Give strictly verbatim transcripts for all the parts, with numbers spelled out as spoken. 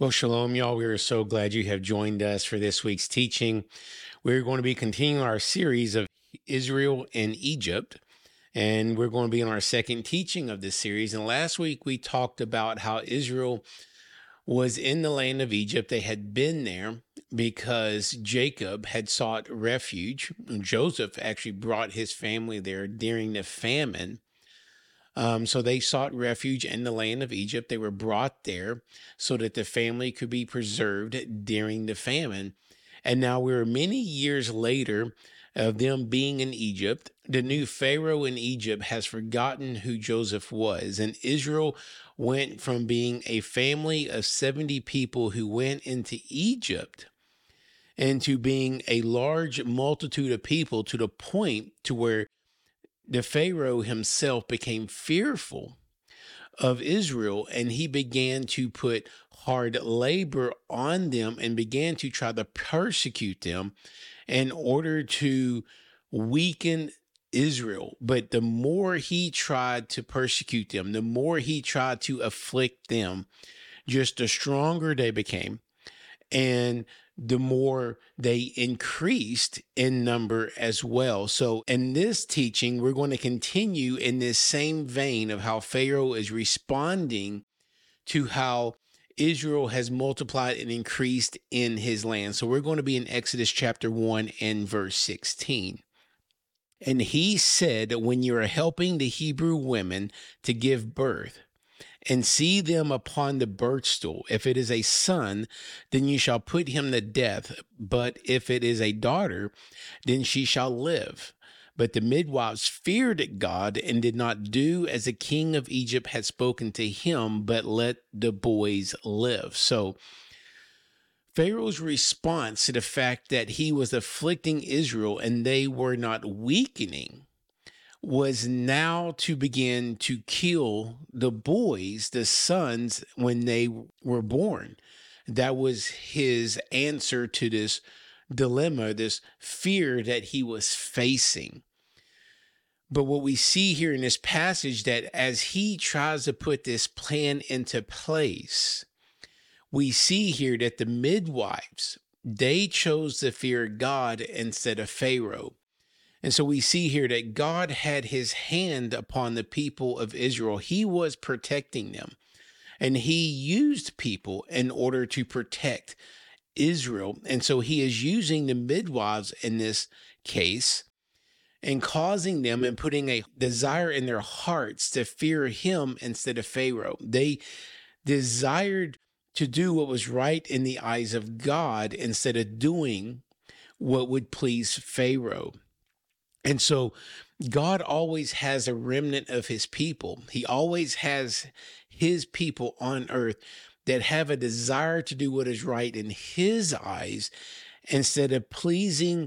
Well, shalom, y'all. We are so glad you have joined us for this week's teaching. We're going to be continuing our series of Israel and Egypt, and we're going to be on our second teaching of this series. And last week we talked about how Israel was in the land of Egypt. They had been there because Jacob had sought refuge. Joseph actually brought his family there during the famine. Um, so they sought refuge in the land of Egypt. They were brought there so that the family could be preserved during the famine. And now we're many years later of them being in Egypt. The new Pharaoh in Egypt has forgotten who Joseph was. And Israel went from being a family of seventy people who went into Egypt into being a large multitude of people, to the point to where the Pharaoh himself became fearful of Israel, and he began to put hard labor on them and began to try to persecute them in order to weaken Israel. But the more he tried to persecute them, the more he tried to afflict them, just the stronger they became. And the more they increased in number as well. So in this teaching, we're going to continue in this same vein of how Pharaoh is responding to how Israel has multiplied and increased in his land. So we're going to be in Exodus chapter one and verse sixteen. And he said, when you are helping the Hebrew women to give birth, and see them upon the birth stool. If it is a son, then you shall put him to death. But if it is a daughter, then she shall live. But the midwives feared God and did not do as the king of Egypt had spoken to him, but let the boys live. So Pharaoh's response to the fact that he was afflicting Israel and they were not weakening was now to begin to kill the boys, the sons, when they were born. That was his answer to this dilemma, this fear that he was facing. But what we see here in this passage, that as he tries to put this plan into place, we see here that the midwives, they chose to fear God instead of Pharaoh. And so we see here that God had his hand upon the people of Israel. He was protecting them, and he used people in order to protect Israel. And so he is using the midwives in this case and causing them and putting a desire in their hearts to fear him instead of Pharaoh. They desired to do what was right in the eyes of God instead of doing what would please Pharaoh. And so God always has a remnant of his people. He always has his people on earth that have a desire to do what is right in his eyes instead of pleasing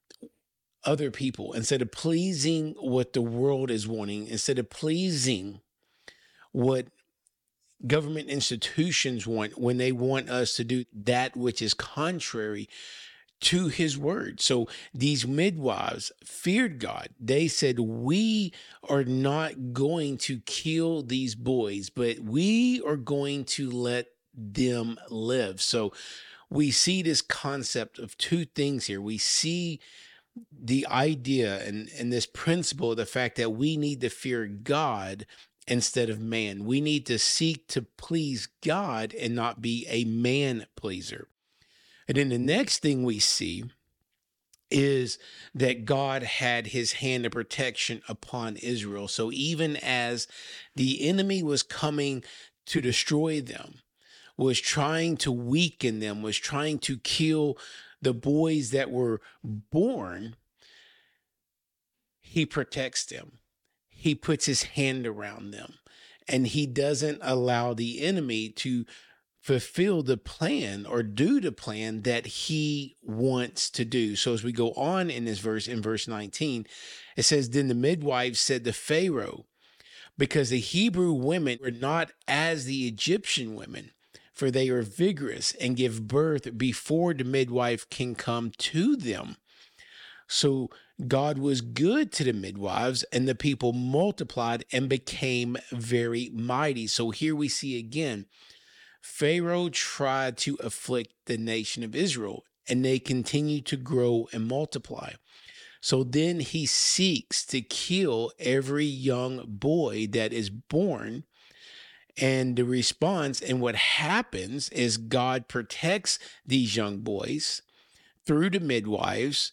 other people, instead of pleasing what the world is wanting, instead of pleasing what government institutions want when they want us to do that which is contrary to his word. So these midwives feared God. They said, we are not going to kill these boys, but we are going to let them live. So we see this concept of two things here. We see the idea and, and this principle, the fact that we need to fear God instead of man. We need to seek to please God and not be a man pleaser. And then the next thing we see is that God had his hand of protection upon Israel. So even as the enemy was coming to destroy them, was trying to weaken them, was trying to kill the boys that were born, he protects them. He puts his hand around them, and he doesn't allow the enemy to fulfill the plan or do the plan that he wants to do. So as we go on in this verse, in verse nineteen, it says, then the midwives said to Pharaoh, because the Hebrew women were not as the Egyptian women, for they are vigorous and give birth before the midwife can come to them. So God was good to the midwives, and the people multiplied and became very mighty. So here we see again, Pharaoh tried to afflict the nation of Israel, and they continue to grow and multiply. So then he seeks to kill every young boy that is born. And the response and what happens is God protects these young boys through the midwives,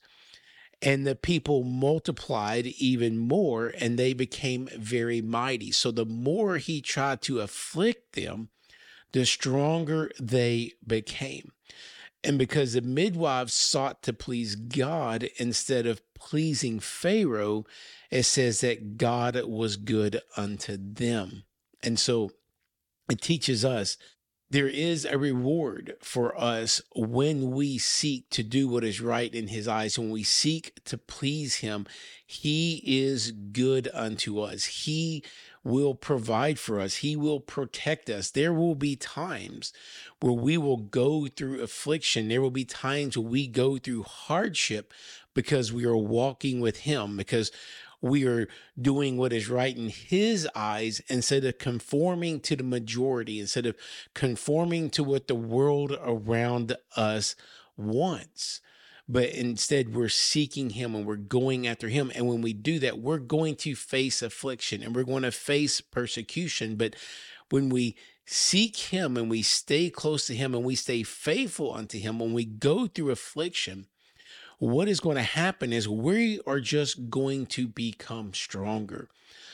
and the people multiplied even more, and they became very mighty. So the more he tried to afflict them, the stronger they became. And because the midwives sought to please God instead of pleasing Pharaoh, it says that God was good unto them. And so it teaches us there is a reward for us when we seek to do what is right in his eyes. When we seek to please him, he is good unto us. He will provide for us. He will protect us. There will be times where we will go through affliction. There will be times where we go through hardship because we are walking with him, because we are doing what is right in his eyes instead of conforming to the majority, instead of conforming to what the world around us wants. But instead, we're seeking him and we're going after him. And when we do that, we're going to face affliction and we're going to face persecution. But when we seek him and we stay close to him and we stay faithful unto him, when we go through affliction, what is going to happen is we are just going to become stronger.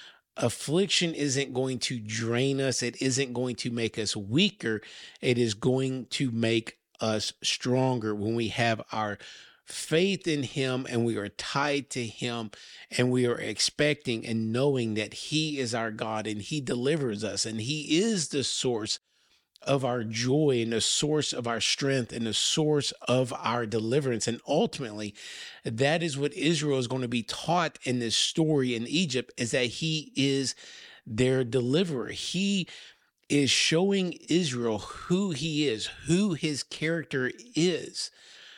Affliction isn't going to drain us. It isn't going to make us weaker. It is going to make us stronger when we have our faith in him and we are tied to him and we are expecting and knowing that he is our God and he delivers us and he is the source of our joy and the source of our strength and the source of our deliverance. And ultimately, that is what Israel is going to be taught in this story in Egypt, is that he is their deliverer. He is showing Israel who he is, who his character is.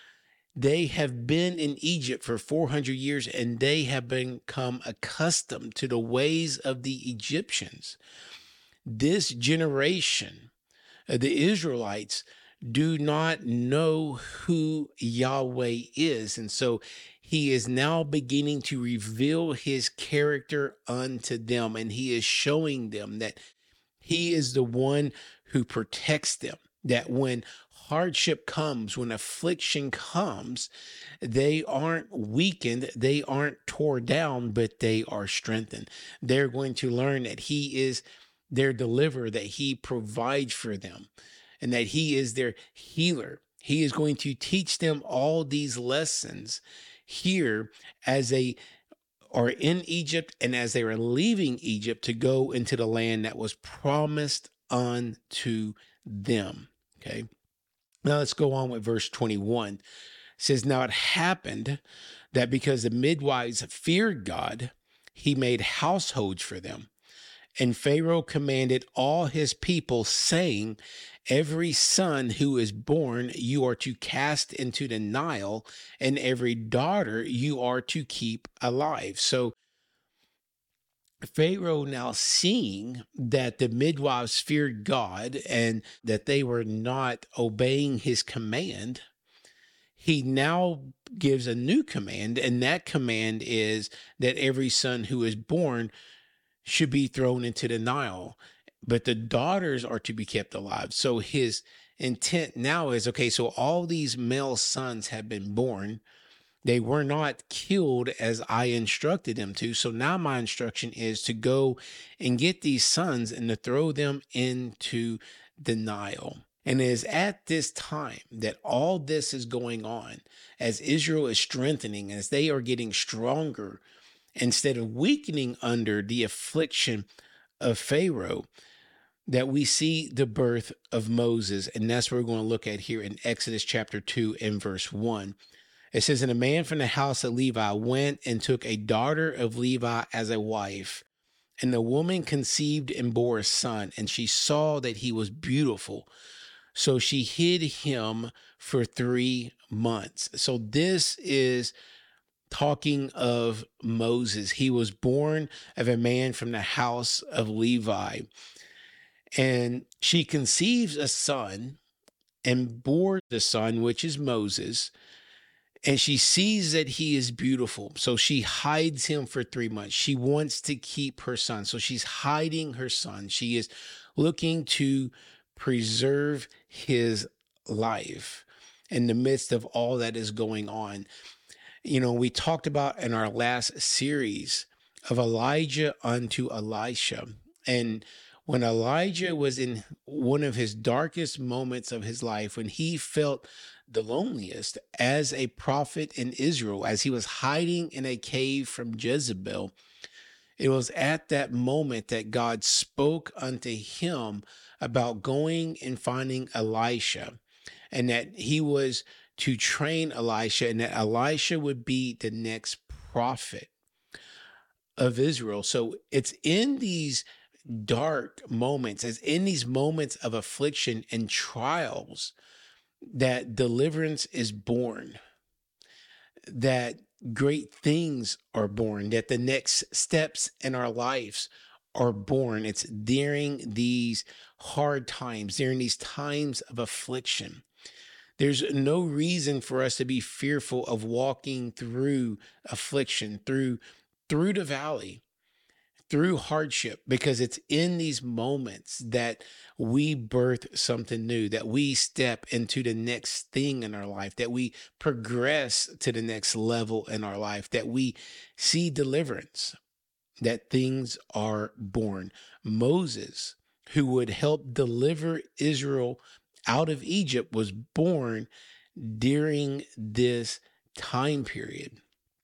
They have been in Egypt for four hundred years and they have become accustomed to the ways of the Egyptians. This generation, the Israelites, do not know who Yahweh is. And so he is now beginning to reveal his character unto them. And he is showing them that he is the one who protects them, that when hardship comes, when affliction comes, they aren't weakened, they aren't torn down, but they are strengthened. They're going to learn that he is their deliverer, that he provides for them, and that he is their healer. He is going to teach them all these lessons here as they are in Egypt and as they are leaving Egypt to go into the land that was promised unto them. Okay. Now let's go on with verse twenty-one. It says, now it happened that because the midwives feared God, he made households for them. And Pharaoh commanded all his people, saying, every son who is born you are to cast into the Nile, and every daughter you are to keep alive. So Pharaoh, now seeing that the midwives feared God and that they were not obeying his command, he now gives a new command. And that command is that every son who is born should be thrown into the Nile, but the daughters are to be kept alive. So his intent now is, okay, so all these male sons have been born. They were not killed as I instructed them to. So now my instruction is to go and get these sons and to throw them into the Nile. And it is at this time that all this is going on, as Israel is strengthening, as they are getting stronger, instead of weakening under the affliction of Pharaoh, that we see the birth of Moses. And that's what we're going to look at here in Exodus chapter two and verse one. It says, and a man from the house of Levi went and took a daughter of Levi as a wife. And the woman conceived and bore a son, and she saw that he was beautiful. So she hid him for three months. So this is talking of Moses. He was born of a man from the house of Levi. And she conceives a son and bore the son, which is Moses. And she sees that he is beautiful. So she hides him for three months. She wants to keep her son. So she's hiding her son. She is looking to preserve his life in the midst of all that is going on. You know, we talked about in our last series of Elijah unto Elisha. And when Elijah was in one of his darkest moments of his life, when he felt the loneliest as a prophet in Israel, as he was hiding in a cave from Jezebel, it was at that moment that God spoke unto him about going and finding Elisha, and that he was to train Elisha, and that Elisha would be the next prophet of Israel. So it's in these dark moments, as in these moments of affliction and trials, that deliverance is born, that great things are born, that the next steps in our lives are born. It's during these hard times, during these times of affliction. There's no reason for us to be fearful of walking through affliction, through through the valley, through hardship, because it's in these moments that we birth something new, that we step into the next thing in our life, that we progress to the next level in our life, that we see deliverance, that things are born. Moses, who would help deliver Israel out of Egypt, was born during this time period.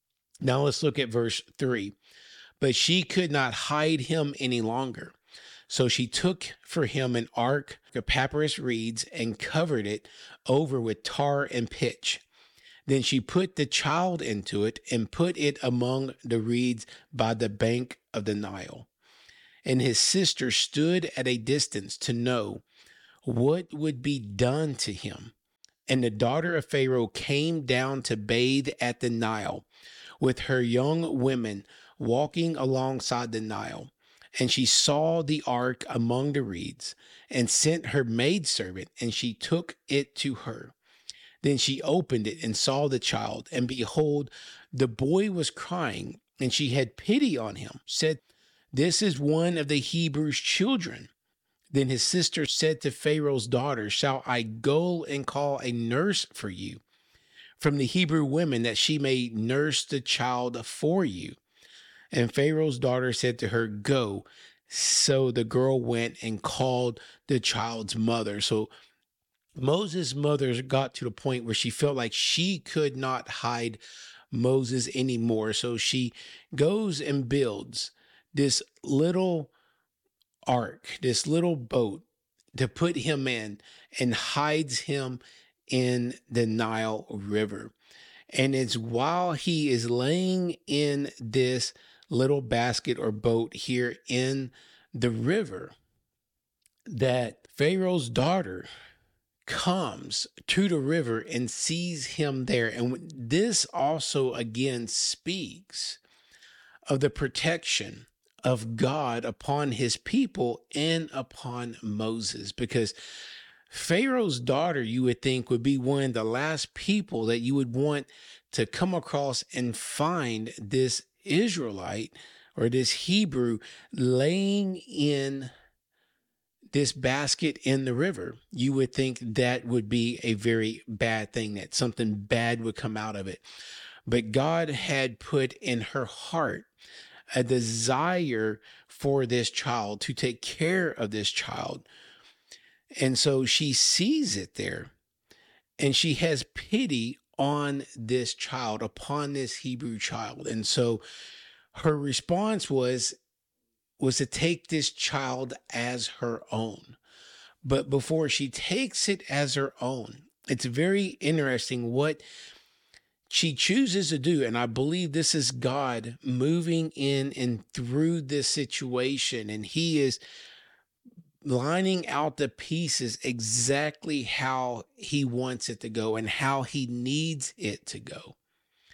Now let's look at verse three. But she could not hide him any longer. So she took for him an ark of papyrus reeds and covered it over with tar and pitch. Then she put the child into it and put it among the reeds by the bank of the Nile. And his sister stood at a distance to know what would be done to him. And the daughter of Pharaoh came down to bathe at the Nile with her young women, walking alongside the Nile. And she saw the ark among the reeds, and sent her maidservant, and she took it to her. Then she opened it and saw the child, and behold, the boy was crying, and she had pity on him, said, "This is one of the Hebrews' children." Then his sister said to Pharaoh's daughter, "Shall I go and call a nurse for you from the Hebrew women, that she may nurse the child for you?" And Pharaoh's daughter said to her, "Go." So the girl went and called the child's mother. So Moses' mother got to the point where she felt like she could not hide Moses anymore. So she goes and builds this little ark, this little boat to put him in, and hides him in the Nile River. And it's while he is laying in this little basket or boat here in the river that Pharaoh's daughter comes to the river and sees him there. And this also again speaks of the protection of God upon his people and upon Moses, because Pharaoh's daughter, you would think, would be one of the last people that you would want to come across and find this Israelite or this Hebrew laying in this basket in the river. You would think that would be a very bad thing, that something bad would come out of it. But God had put in her heart a desire for this child, to take care of this child. And so she sees it there, and she has pity on this child, upon this Hebrew child. And so her response was, was to take this child as her own. But before she takes it as her own, it's very interesting what she chooses to do. And I believe this is God moving in and through this situation. And he is lining out the pieces exactly how he wants it to go and how he needs it to go.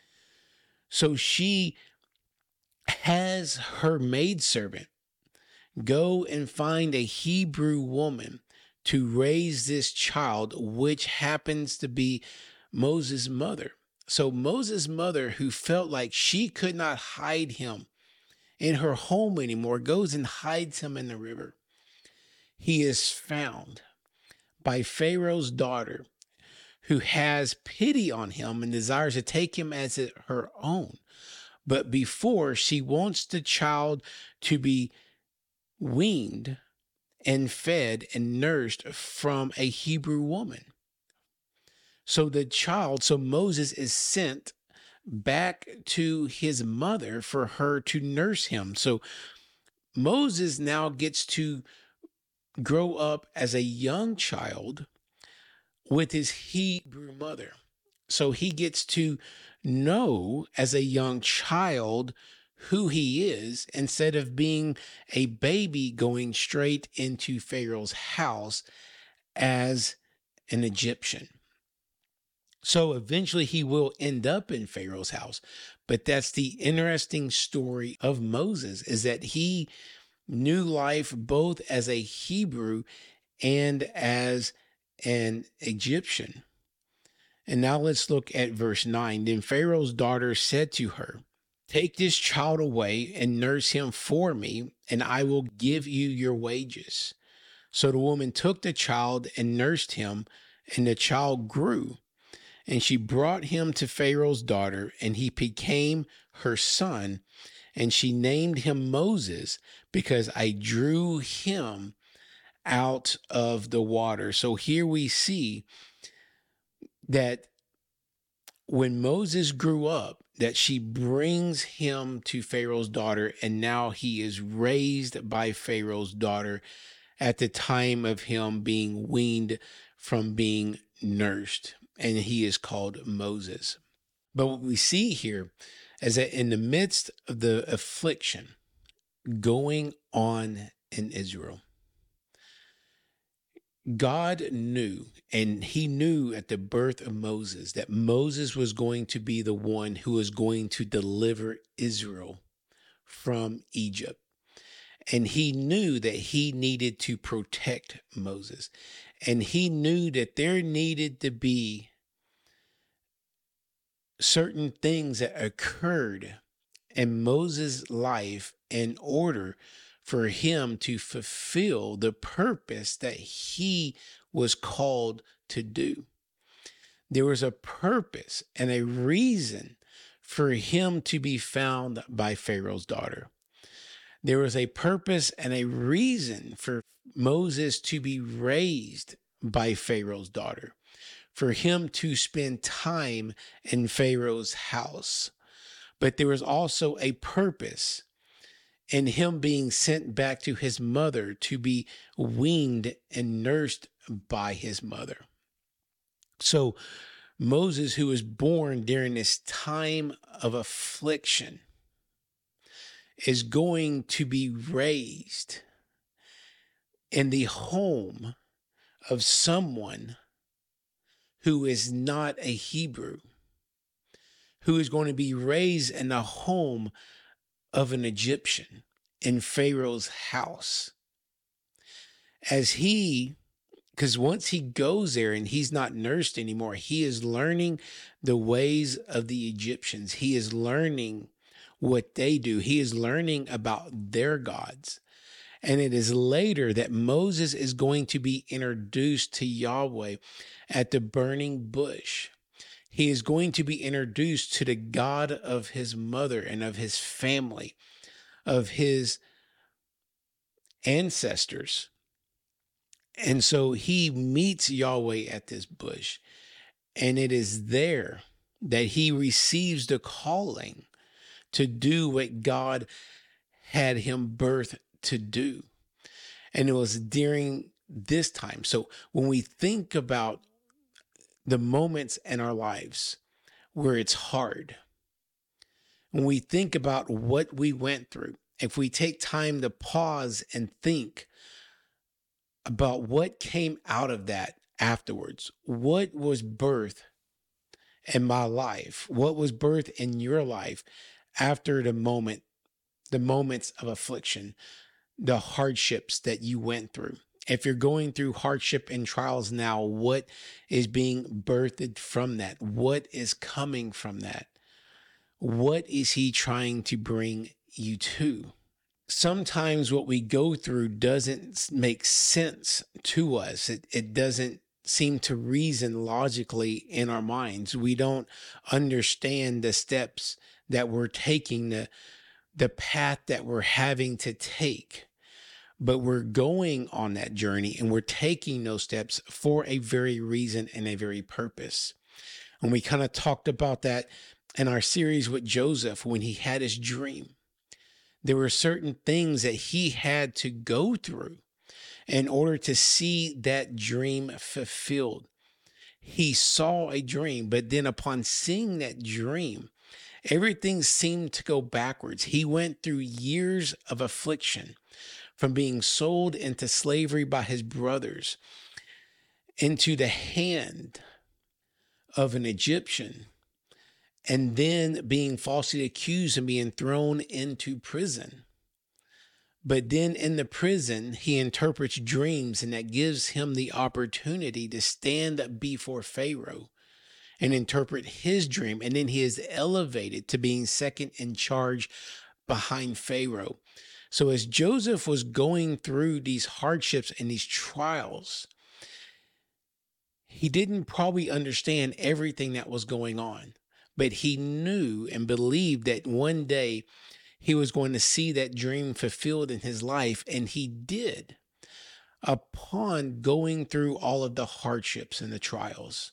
So she has her maidservant Go and find a Hebrew woman to raise this child, which happens to be Moses' mother. So Moses' mother, who felt like she could not hide him in her home anymore, goes and hides him in the river. He is found by Pharaoh's daughter, who has pity on him and desires to take him as her own. But before, she wants the child to be weaned and fed and nursed from a Hebrew woman. So the child, so Moses is sent back to his mother for her to nurse him. So Moses now gets to grow up as a young child with his Hebrew mother. So he gets to know as a young child who he is, instead of being a baby going straight into Pharaoh's house as an Egyptian. So eventually he will end up in Pharaoh's house. But that's the interesting story of Moses, is that he knew life both as a Hebrew and as an Egyptian. And now let's look at verse nine. Then Pharaoh's daughter said to her, "Take this child away and nurse him for me, and I will give you your wages." So the woman took the child and nursed him, and the child grew. And she brought him to Pharaoh's daughter, and he became her son. And she named him Moses, because I drew him out of the water. So here we see that when Moses grew up, that she brings him to Pharaoh's daughter, and now he is raised by Pharaoh's daughter at the time of him being weaned from being nursed, and he is called Moses. But what we see here is that in the midst of the affliction going on in Israel, God knew, and he knew at the birth of Moses, that Moses was going to be the one who was going to deliver Israel from Egypt. And he knew that he needed to protect Moses. And he knew that there needed to be certain things that occurred in Moses' life in order for him to fulfill the purpose that he was called to do. There was a purpose and a reason for him to be found by Pharaoh's daughter. There was a purpose and a reason for Moses to be raised by Pharaoh's daughter, for him to spend time in Pharaoh's house. But there was also a purpose in him being sent back to his mother to be weaned and nursed by his mother. So Moses, who was born during this time of affliction, is going to be raised in the home of someone who is not a Hebrew, who is going to be raised in the home of an Egyptian in Pharaoh's house. As he, because once he goes there and he's not nursed anymore, he is learning the ways of the Egyptians. He is learning what they do. He is learning about their gods. And it is later that Moses is going to be introduced to Yahweh at the burning bush. He is going to be introduced to the God of his mother and of his family, of his ancestors. And so he meets Yahweh at this bush, and it is there that he receives the calling to do what God had him birthed to do. And it was during this time. So when we think about the moments in our lives where it's hard, when we think about what we went through, if we take time to pause and think about what came out of that afterwards, what was birthed in my life, what was birthed in your life after the moment, the moments of affliction, the hardships that you went through. If you're going through hardship and trials now, what is being birthed from that? What is coming from that? What is he trying to bring you to? Sometimes what we go through doesn't make sense to us. It, it doesn't seem to reason logically in our minds. We don't understand the steps that we're taking, the, the path that we're having to take. But we're going on that journey and we're taking those steps for a very reason and a very purpose. And we kind of talked about that in our series with Joseph when he had his dream. There were certain things that he had to go through in order to see that dream fulfilled. He saw a dream, but then upon seeing that dream, everything seemed to go backwards. He went through years of affliction, from being sold into slavery by his brothers, into the hand of an Egyptian, and then being falsely accused and being thrown into prison. But then in the prison, he interprets dreams, and that gives him the opportunity to stand before Pharaoh and interpret his dream. And then he is elevated to being second in charge behind Pharaoh. So as Joseph was going through these hardships and these trials, he didn't probably understand everything that was going on, but he knew and believed that one day he was going to see that dream fulfilled in his life, and he did upon going through all of the hardships and the trials.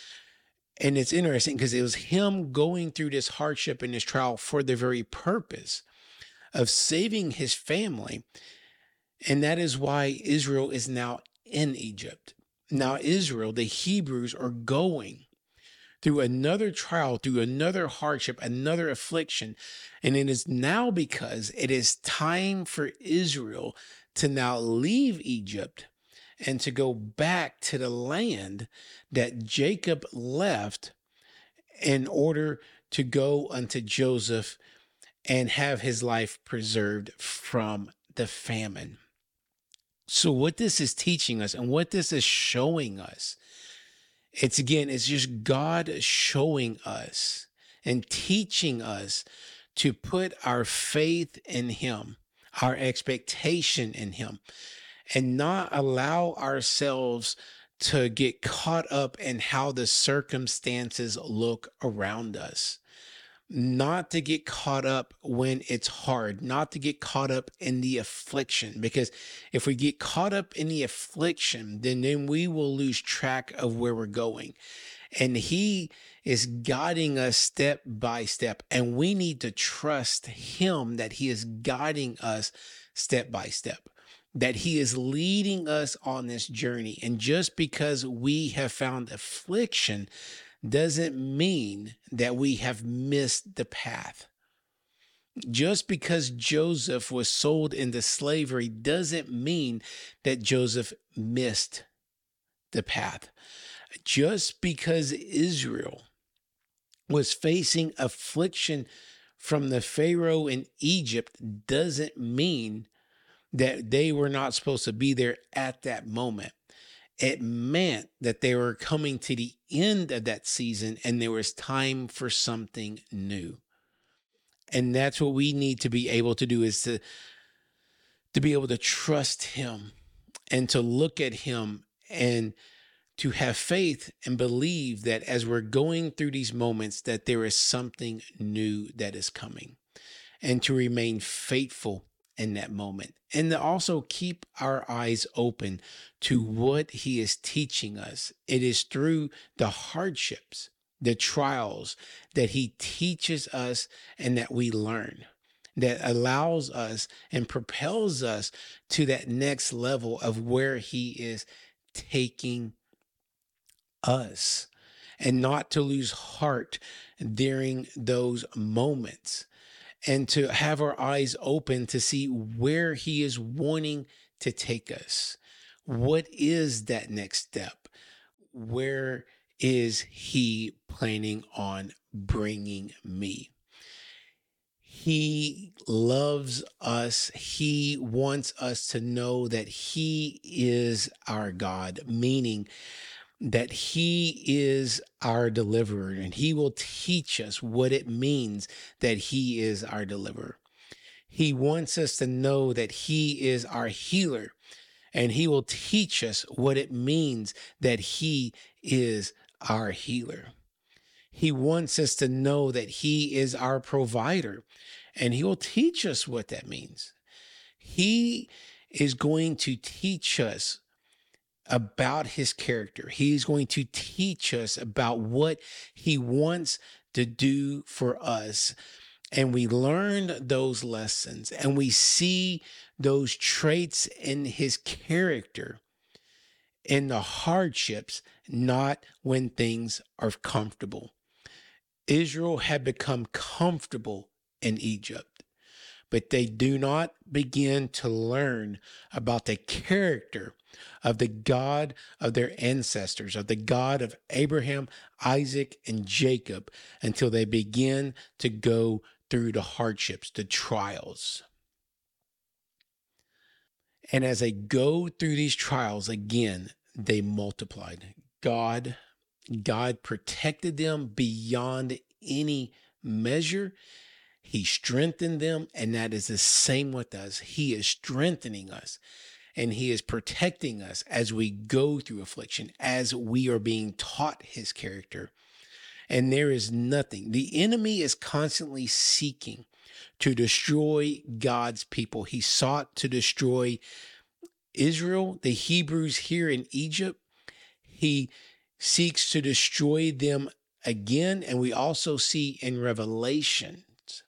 And it's interesting because it was him going through this hardship and this trial for the very purpose of saving his family. And that is why Israel is now in Egypt. Now Israel, the Hebrews, are going through another trial, through another hardship, another affliction. And it is now because it is time for Israel to now leave Egypt and to go back to the land that Jacob left in order to go unto Joseph and have his life preserved from the famine. So what this is teaching us and what this is showing us, it's again, it's just God showing us and teaching us to put our faith in him, our expectation in him, and not allow ourselves to get caught up in how the circumstances look around us. Not to get caught up when it's hard, not to get caught up in the affliction, because if we get caught up in the affliction, then, then we will lose track of where we're going. And he is guiding us step by step, and we need to trust him that he is guiding us step by step, that he is leading us on this journey. And just because we have found affliction doesn't mean that we have missed the path. Just because Joseph was sold into slavery doesn't mean that Joseph missed the path. Just because Israel was facing affliction from the Pharaoh in Egypt doesn't mean that they were not supposed to be there at that moment. It meant that they were coming to the end of that season and there was time for something new. And that's what we need to be able to do, is to, to be able to trust him and to look at him and to have faith and believe that as we're going through these moments, that there is something new that is coming, and to remain faithful in that moment, and to also keep our eyes open to what he is teaching us. It is through the hardships, the trials, that he teaches us and that we learn, that allows us and propels us to that next level of where he is taking us, and not to lose heart during those moments, and to have our eyes open to see where he is wanting to take us. What is that next step? Where is he planning on bringing me? He loves us. He wants us to know that He is our God, meaning that He is our deliverer, and He will teach us what it means that He is our deliverer. He wants us to know that He is our healer, and He will teach us what it means that He is our healer. He wants us to know that He is our provider, and He will teach us what that means. He is going to teach us about His character. He's going to teach us about what He wants to do for us. And we learn those lessons, and we see those traits in His character in the hardships, not when things are comfortable. Israel had become comfortable in Egypt, but they do not begin to learn about the character of the God of their ancestors, of the God of Abraham, Isaac, and Jacob, until they begin to go through the hardships, the trials. And as they go through these trials, again, they multiplied. God God protected them beyond any measure. He strengthened them, and that is the same with us. He is strengthening us, and He is protecting us as we go through affliction, as we are being taught His character. And there is nothing. The enemy is constantly seeking to destroy God's people. He sought to destroy Israel, the Hebrews here in Egypt. He seeks to destroy them again. And we also see in Revelation,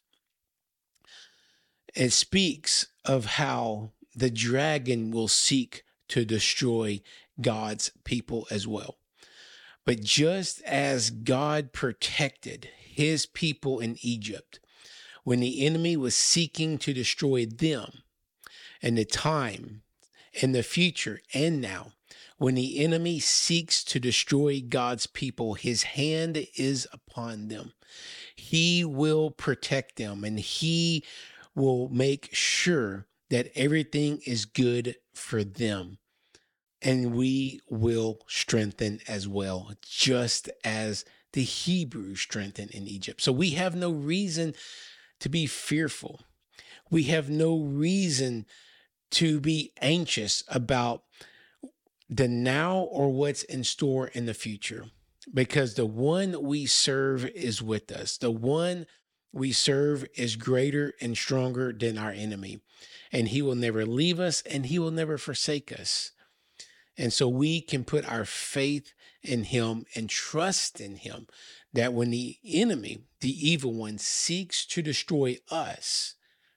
it speaks of how the dragon will seek to destroy God's people as well. But just as God protected His people in Egypt, when the enemy was seeking to destroy them, and the time in the future and now, when the enemy seeks to destroy God's people, His hand is upon them. He will protect them, and He will make sure that everything is good for them. And we will strengthen as well, just as the Hebrews strengthened in Egypt. So we have no reason to be fearful. We have no reason to be anxious about the now or what's in store in the future, because the one we serve is with us. The one we serve is greater and stronger than our enemy, and He will never leave us, and He will never forsake us. And so we can put our faith in Him and trust in Him, that when the enemy, the evil one, seeks to destroy us,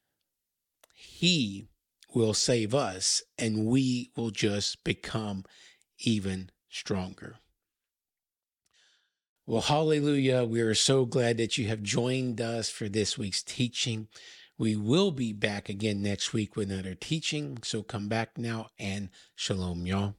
He will save us, and we will just become even stronger. Well, hallelujah. We are so glad that you have joined us for this week's teaching. We will be back again next week with another teaching. So come back now, and shalom, y'all.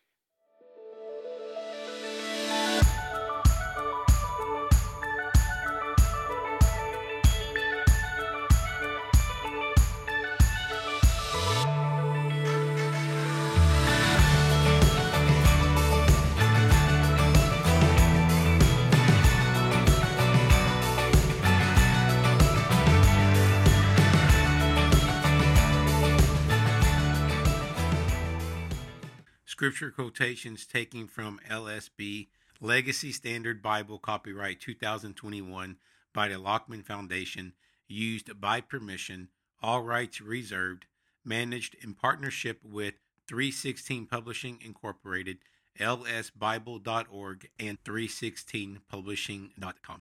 Scripture quotations taken from L S B, Legacy Standard Bible, copyright two thousand twenty-one by the Lockman Foundation, used by permission, all rights reserved, managed in partnership with three sixteen Publishing Incorporated, L S Bible dot org, and three sixteen publishing dot com.